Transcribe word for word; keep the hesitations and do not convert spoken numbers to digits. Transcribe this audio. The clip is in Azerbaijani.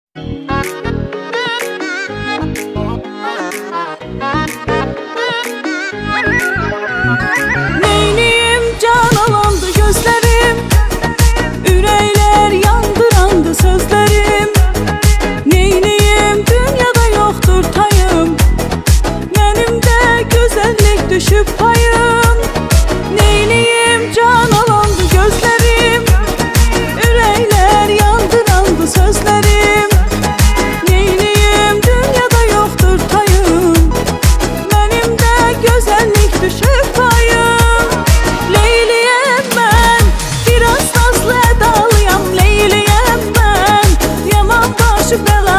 Neyniyim, can alandı gözlerim, ürəklər yandırandı sözlerim. Neyniyim, dünyada yoktur tayım, benim de güzellik düşüp payım. Neyniyim, can alandı gözlerim, ürəklər yandırandı sözlerim. Neyniyim, dünyada yoktur tayım, benim de güzellik düşüp payım. Leyliyem ben, biraz nazlı edalıyam, leyliyem ben, yaman başı bela.